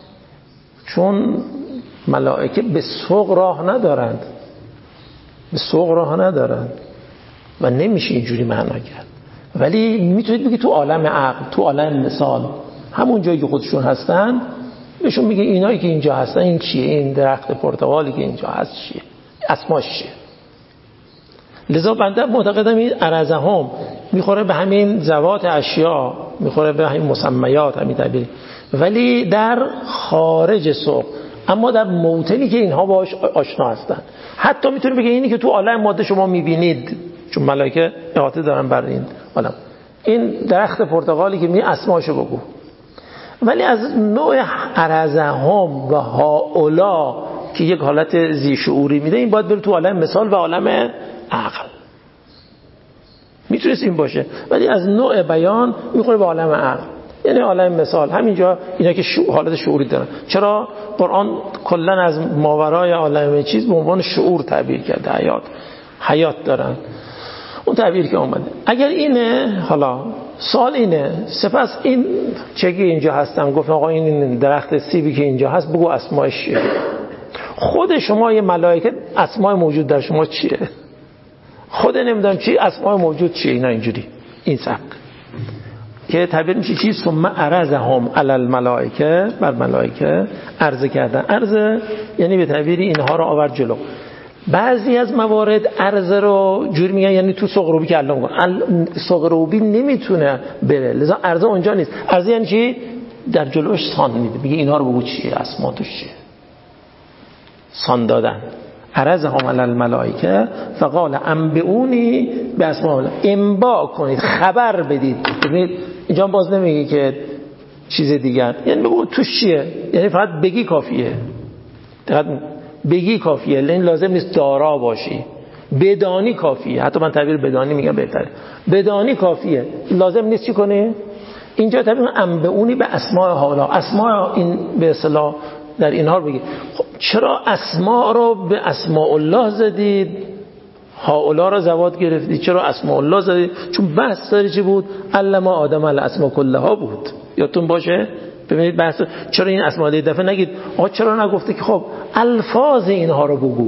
چون ملائکه به سوق راه ندارند، به سوق راه ندارند و نمیشه اینجوری معنا کرد. ولی میتونید بگید تو عالم عقل، تو عالم مثال، همون جایی که خودشون هستن بهشون میگه اینایی که اینجا هستن این چیه؟ این درخت پرتقالی که اینجا هست چیه؟ اسماش چیه؟ لذا بنده معتقدم این عرضهم میخوره به همین ذوات اشیا، میخوره به همین مسمیات، همین تعبیر، ولی در خارج سوق، اما در موطنی که اینها باهاش آشنا هستن. حتی میتونه بگه اینی که تو عالم ماده شما میبینید، چون ملائکه احاطه دارن بر این عالم، این درخت پرتقالی که می اسماشو بگو. ولی از نوع عرضهم و هؤلاء که یک حالت ذی شعوری میده، این باید بره تو عالم مثال و عالم عقل. میتونست این باشه، ولی از نوع بیان میخوره به عالم عقل، یعنی عالم مثال. همینجا اینا که شو... حالت شعوری دارن. چرا قرآن کلا از ماورای عالم چیز به عنوان شعور تعبیر کرده، حیات حیات دارن، اون تعبیر که اومده. اگر اینه، حالا سوال اینه، سپس این چگی اینجا هستن، گفت آقا این درخت سیبی که اینجا هست بگو اسمایش چیه. خود شما یه ملائکه اسمای موجود در شما چیه؟ خود نمیدونم چی اسمای موجود چیه. اینا اینجوری این سبک که تعبیر میشه چی؟ ثم عرضهم علی الملائکه، بر ملائکه عرضه کردن. عرضه یعنی به تعبیری اینها رو آورد جلو. بعضی از موارد عرضه رو جوری میگن یعنی تو سوق روبی که علم کن، سوق روبی نمیتونه بره، لذا عرضه اونجا نیست. عرضه یعنی چی؟ در جلوش سان میده، میگه اینها رو بگو چیه، اسما توش چیه، سان دادن. عرضهم علی الملائکه فقال انبئونی باسماء، انباء کنید، خبر بدید. ببینید اینجا باز نمیگه که چیز دیگر، یعنی بگو توش چیه، یعنی فقط بگی کافیه. فقط بگی کافیه، لین لازم نیست دارا باشی، بدانی کافیه. حتی من تعبیر بدانی میگم بهتره، بدانی کافیه، لازم نیست چی کنی. اینجا تعبیر انبئونی به اسماء حالا، اسماء این به اصطلاح در اینها رو بگید. خب چرا اسماء رو به اسماء الله زدید، هؤلاء رو زوات گرفتید؟ چرا اسماء الله زدید؟ چون بحث داره چی بود؟ علم آدم الاسماء کلها بود، یادتون باشه. ببینید بحث چرا این اسماء ده دفعه نگید آقا چرا نگفته که خب الفاظ اینها رو بگو،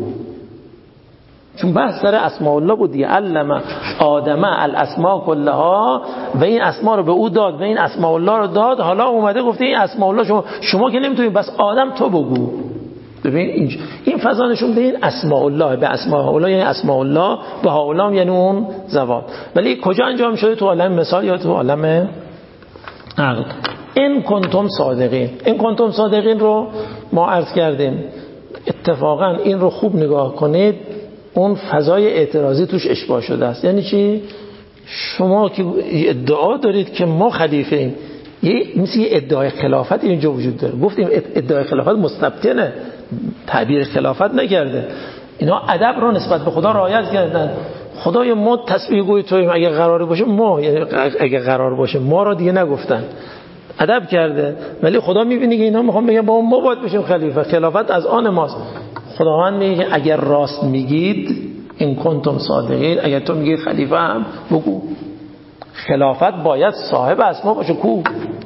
چون بحث داره اسماء الله بود دیگه. علم آدم الاسماء کلها، و این اسماء رو به او داد و این اسماء الله رو داد. حالا اومده گفته این اسماء الله شما شما که نمیتونید، بس آدم تو بگو. ببین این این فضا نشون میده این اسماء الله به اسماء الله یعنی اسماء الله به هؤلاء یعنی اون زوات. ولی کجا انجام شده؟ تو عالم مثال یا تو عالم عقل؟ این کنتم صادقین، این کنتم صادقین رو ما عرض کردیم اتفاقا این رو خوب نگاه کنید، اون فضای اعتراضی توش اشباع شده است. یعنی چی؟ شما که ادعا دارید که ما خلیفه ایم، یه مثل یه ادعای خلافت اینجا وجود داره. گفتیم ادعای خلافت مستبطنه، تعبیر خلافت نکرده. اینا ادب رو نسبت به خدا رعایت کردن. خدای ما تسبیح گوی توییم، اگه قرار باشه ما، یعنی اگه قرار باشه ما را دیگه نگفتن، ادب کرده. ولی خدا میبینه که اینا میخوام بگن با ما باید بشیم خلیفه، خلافت از آن ماست. خداوند میگه اگر راست میگید، این کنتم صادقین، اگر تو میگی خلیفه هم بگو. خلافت باید صاحب اسما باشه. کو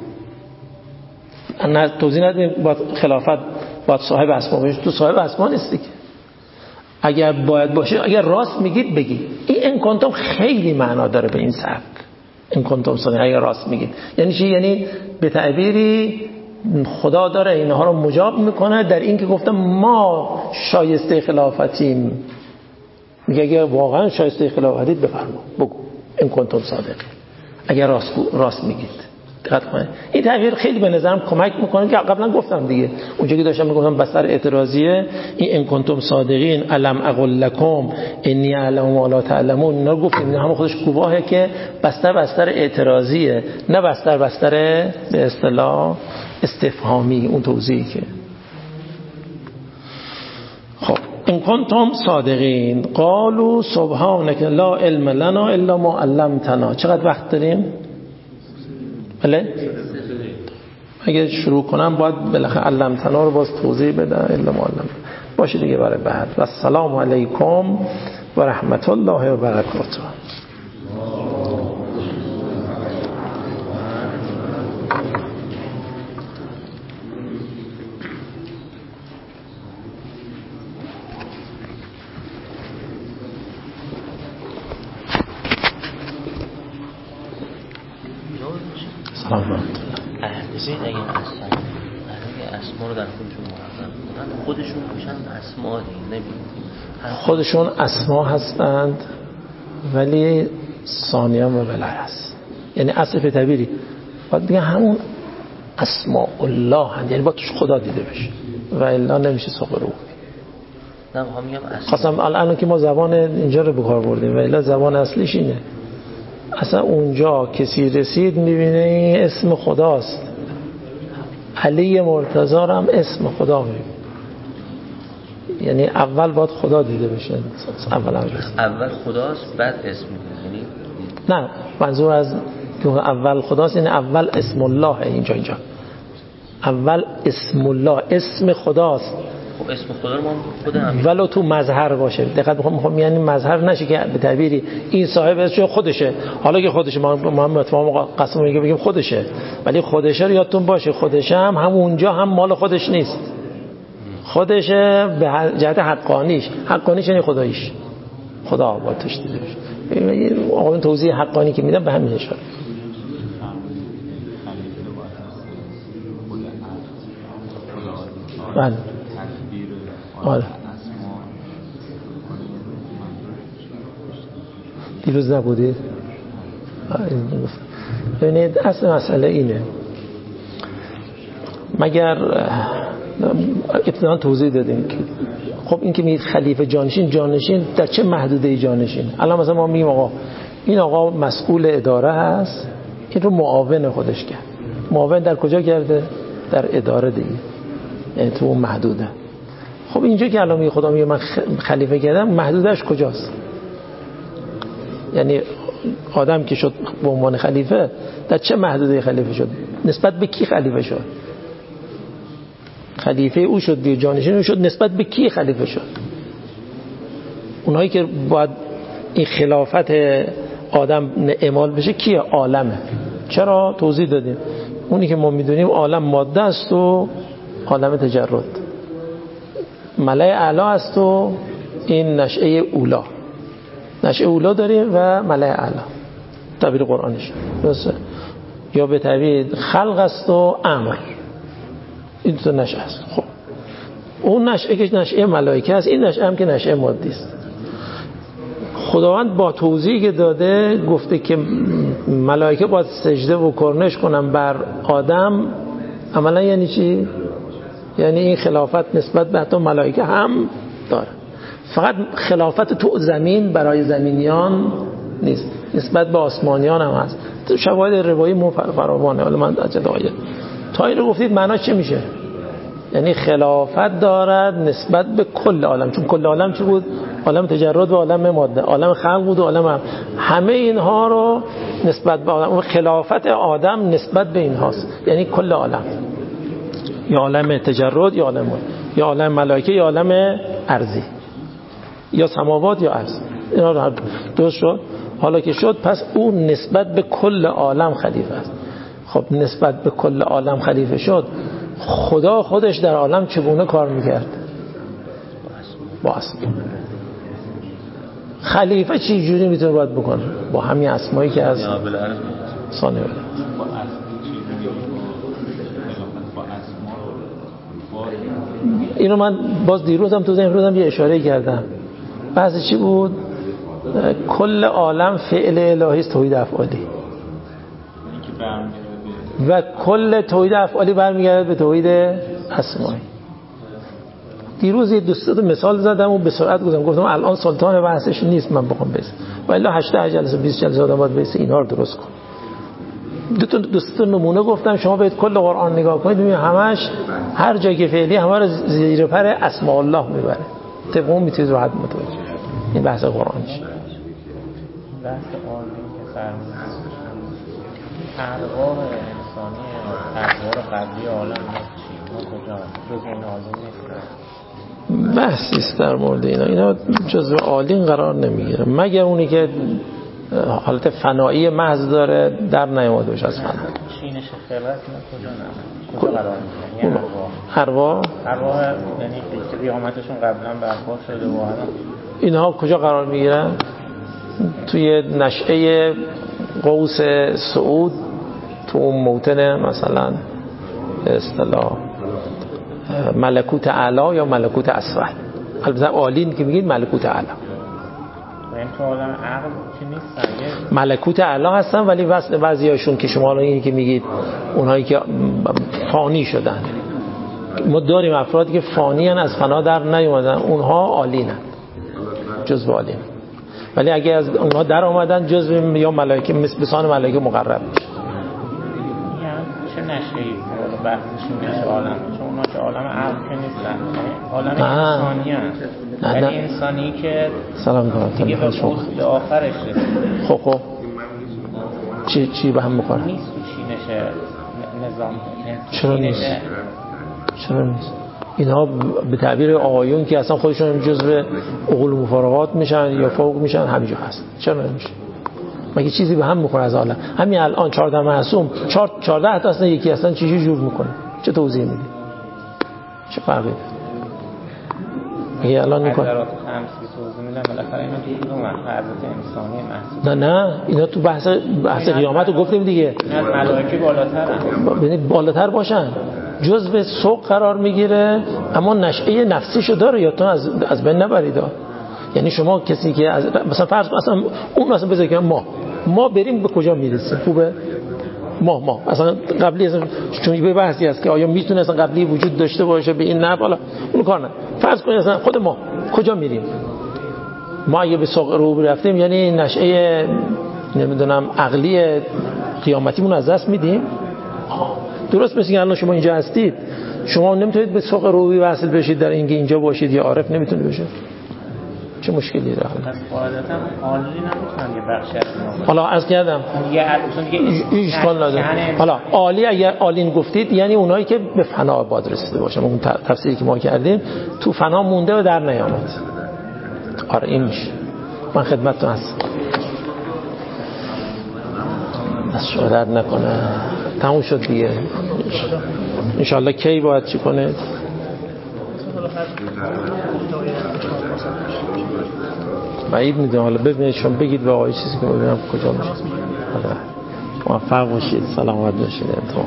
نه توضیح ندیم باید خلافت باید صاحب اسما باشه، تو صاحب اسما نیستی که. اگر باید باشه، اگر راست میگید بگید. این این کنتم خیلی معنا داره به این سبک. این کنتم صادقین، اگر راست میگید یعنی چی؟ یعنی به تعبیری خدا داره اینها رو مجاب میکنه در این که گفته ما شایسته خلافتیم. میگه اگه واقعا شایسته خلافتید بفرما بگو این کنتم صادقین، اگر راست راست میگید. دقت کنید این تغییر خیلی به نظرم کمک میکنه که قبلا گفتم دیگه، اونجا که داشتم میگفتم بستر اعتراضیه، این ان کنتم صادقین الم اقل لکم انی اعلم ما لا تعلمون، اینا گفتیم اینا هم خودش گواهه که بستر بستر اعتراضیه، نه بستر بستر به اصطلاح استفهامی. اون توضیحی که خب ان کنتم صادقین قالوا سبحانك لا علم لنا الا ما علمتنا. چقدر وقت داریم؟ بله؟ اگه شروع کنم باید بالاخره علمتنا رو باز توضیح بدم. الا ما علم باشه دیگه برای بعد. و السلام علیکم و رحمت الله و برکاته. ببین اگه اصلا اگه اسما رو در خودشون محقق خودشون میشن اسما دیگه نمیدونم خودشون اسما هستند ولی ثانیان و بلر هست. یعنی اصل به تعبیری باید بگه همون اسماء الله هست، یعنی با توش خدا دیده بشه و الا نمیشه سوق رو. نه میخوام میگم اسما خواستم الان که ما زبان اینجا رو به کار بردیم و الا زبان اصلیش اینه. اصلا اونجا کسی رسید میبینه این اسم خداست. علی مرتضی هم اسم خدا میبینه، یعنی اول باید خدا دیده بشه. اول اول خداست بعد اسم میبینه. یعنی نه منظور از که اول خداست یعنی اول اسم الله اینجا اینجا اول اسم الله اسم خداست. خب اسم خدا رو ما خود همین ولو تو مظهر باشه. دقت میخوام میخوام یعنی مظهر نشه که به تعبیری این صاحب اسمش خودشه. حالا که خودشه ما محمد تمام قسم میگه بگیم خودشه، ولی خودشه رو یادتون باشه خودشه هم همونجا هم مال خودش نیست. خودشه به جهت حقانیش. حقانیش یعنی خداییش. خدا با توش دیده بشه. آقا توضیح حقانی که میدم به همین اشاره. بله آره دیروز نبودید؟ ببینید اصل مسئله اینه، مگر ابتداً توضیح دادیم که خب این که میگید خلیفه جانشین، جانشین در چه محدوده جانشین؟ الان مثلا ما میگیم آقا این آقا مسئول اداره هست، این رو معاون خودش کرد. معاون در کجا کرده؟ در اداره دیگه، یعنی تو اون محدوده. خب اینجا که الان میگه خدا میگه من خلیفه کردم، محدودش کجاست؟ یعنی آدم که شد به عنوان خلیفه در چه محدوده خلیفه شد؟ نسبت به کی خلیفه شد؟ خلیفه او شد دیگه، جانشین او شد. نسبت به کی خلیفه شد؟ اونایی که باید این خلافت آدم اعمال بشه کیه؟ عالمه. چرا؟ توضیح دادیم اونی که ما میدونیم عالم ماده است و عالم تجرد، ملأ اعلی است و این نشأه اولا. نشأه اولا داریم و ملأ اعلی، تعبیر قرآنش درسته؟ یا به تعبیر خلق است و امر، این دو نشأه است. خب اون نشأه که نشأه ملائکه است، این نشأه هم که نشأه مادی است. خداوند با توضیحی که داده گفته که ملائکه باید سجده و کرنش کنن بر آدم. عملا یعنی چی؟ یعنی این خلافت نسبت به حتی ملائکه هم داره، فقط خلافت تو زمین برای زمینیان نیست، نسبت به آسمانیان هم هست. تو شواهد روایی فراوانه. حالا من عجله آیه تا این رو گفتید معناش چه میشه؟ یعنی خلافت دارد نسبت به کل عالم، چون کل عالم چی بود؟ عالم تجرد و عالم ماده، عالم خلق بود و عالم هم. همه اینها رو نسبت به عالم، خلافت آدم نسبت به اینهاست، یعنی کل عالم، یا عالم تجرد یا عالم ماده، یا عالم ملائکه یا عالم ارضی، یا سماوات یا ارض. اینا رو درست شد. حالا که شد پس اون نسبت به کل عالم خلیفه است. خب نسبت به کل عالم خلیفه شد، خدا خودش در عالم چگونه کار میکرد؟ با اسم. خلیفه چی جوری میتونه باید بکنه؟ با همین اسمایی که از ثانیه بده. اینو من باز دیروزم تو امروزم یه اشاره کردم. بحث چی بود؟ کل عالم فعل الهی است، توحید افعالی، و کل توحید افعالی برمیگرده به توحید اسمایی. دیروز یه دوست مثال زدم و به سرعت گفتم گفتم الان سلطان بحثش نیست من بخوام بس، ولی هشت جلسه بیست جلسه آدم باید بس اینا رو درست کن. دو تا دوست نمونه گفتم، شما باید کل قرآن نگاه کنید ببینید همش هر جایی که فعلی همه رو زیر پر اسماء الله میبره. طبق اون میتونید راحت متوجه شید. این بحث قرآنش. بحث عالم که فرمودید ارواح انسانی ارواح قبلی عالم چی؟ ما کجا؟ جز این عالم نیست. بحثی است در مورد اینا. اینا جزء عالین قرار نمیگیره مگر اونی که حالت فنایی محض داره در نیامده باشه از فنا. چینش خلقت اینا کجا نه؟ کجا قرار میگیره؟ یعنی ارواح ارواح یعنی قیامتشون قبلا برپا شده و الان اینها کجا قرار میگیرن؟ توی نشأه قوس سعود، تو اون موطن مثلا اصطلاح ملکوت اعلی یا ملکوت اسفل. البته عالین که میگید ملکوت اعلی، این تو عالم عقل که نیستن، ملکوت اعلی هستن، ولی واسه بعضیاشون که شما الان اینی که میگید اونهایی که فانی شدن، ما داریم افرادی که فانی هن از فنا در نیومدن، اونها عالینن، جزو عالین. ولی اگه از اونها در آمدن جزو یا ملائکه مثل بسان ملائکه مقرب میشه. یعنی چه نشئی رو بحثشون میشه عالم، چون اونها که عالم عقل که نیستن، عالم انسانی هست، ولی انسانی که سلام کنم دیگه به خود به آخرش رسید. خب خب چی چی به هم میخوره؟ نیست چینش نظام. چرا نیست؟ چرا نیست؟ اینها به تعبیر آقایون که اصلا خودشون جزو عقول مفارقات میشن یا فوق میشن همینجا هست. چرا نمیشه؟ مگه چیزی به هم میخوره از عالم؟ همین الان چهارده معصوم چهارده تا اصلا یکی اصلا چیزی جور میکنه، چه توضیح میدی؟ چه فرقی داره؟ مگه الان میکنه حضرات خمسی توضیح میدن بالاخره اینا تو کدوم حضرت انسانی محسوب؟ نه نه اینا تو بحث بحث قیامت رو گفتیم دیگه. نه ملائکه بالاترن، ببینید بالاتر باشن جزء سوق قرار میگیره، اما نشأه نفسیشو داره، یا تو از از بین نبرید. یعنی شما کسی که از مثلا فرض مثلا اون مثلا بذار که ما ما بریم به کجا میرسیم؟ خوبه ما ما اصلا قبلی اصلا چون یه بحثی هست که آیا میتونه اصلا قبلی وجود داشته باشه به این نه، حالا اون کار نه. فرض کنید اصلا خود ما کجا میریم؟ ما اگه به سوق رو رفتیم یعنی نشأه نمیدونم عقلی قیامتیمون از دست میدیم. درست مثل که الان شما اینجا هستید، شما نمیتونید به سوق روحی وصل بشید در اینکه اینجا باشید یا عارف نمیتونه بشه. چه مشکلی داره؟ پس قاعدتا عالی نمیتونن یه بخشی از اینا. حالا عرض کردم یه هیچ اشکال نداره. حالا عالی اگر عالین گفتید یعنی اونایی که به فنا باد رسیده باشن، اون تفسیری که ما کردیم تو فنا مونده و در نیامد. آره این میشه. من خدمتتون هستم. از شادر نکنه. تموم شد دیگه. انشالله کی باید چی کنه؟ بعید میدونم. حالا ببینید شما بگید به آقای چیزی که ببینم کجا میشه. حالا موفق باشید، سلامت باشید. انتظار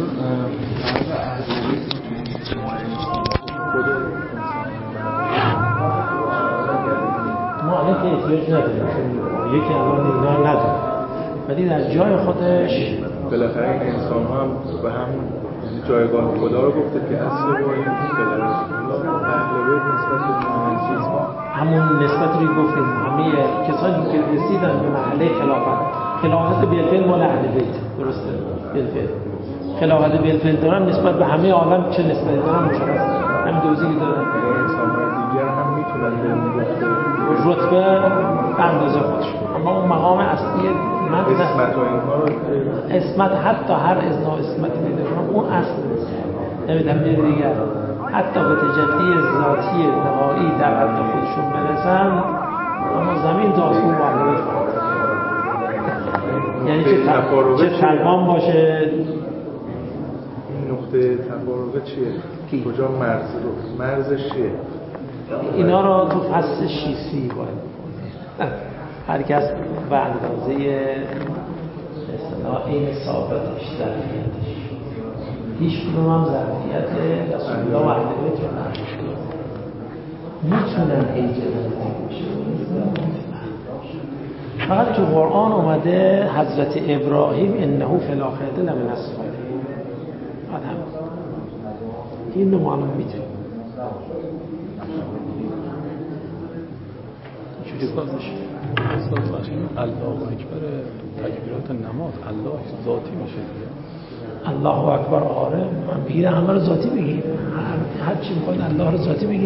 ما الان که احتیاج نداریم، یکی الان اینا نداره، ولی در جای خودش بالاخره این انسان ها هم به هم جایگاه خدا رو گفته که اصل و این اهل بیت نسبت به چیز همون نسبت رو گفتیم همه کسانی که رسیدن به مرحله خلافت خلافت بالفعل مال اهل بیت درسته بالفعل خلافت بالفعل دارن نسبت به همه عالم چه نسبتی دارن مشخصه همین دوزی دارن انسان‌های دیگر هم میتونن به اون گفته رتبه به اندازه خودشون اما اون مقام اصلی من اسمت و اینها رو اسمت حتی هر ازنا اسمتی میده اون اصل نمیدونم دیگر حتی به تجلی ذاتی نهایی در حد خودشون برسن اما زمین تا آسمون معلومه یعنی چه چه فرمان باشه این نقطه تفاوت چیه؟ کجا مرز رو؟ مرزش چیه؟ اینا رو تو فصل شیسی باید هر کس به اندازه اصطلاح این ثابتش ظرفیتش هیچ کنون هم ظرفیت رسول الله و اهل بیت رو نرمش کنن میتونن ایجاد بشه فقط تو قرآن اومده حضرت ابراهیم انه فی الاخرة لمن الصالحین آدم این رو ما الان میتونیم چیزی بازش الله اکبر تو تکبیرات نماز الله ذاتی میشه دیگه الله اکبر آره من بگیره همه رو ذاتی بگیم هر, هر چی میخواین الله رو ذاتی بگیم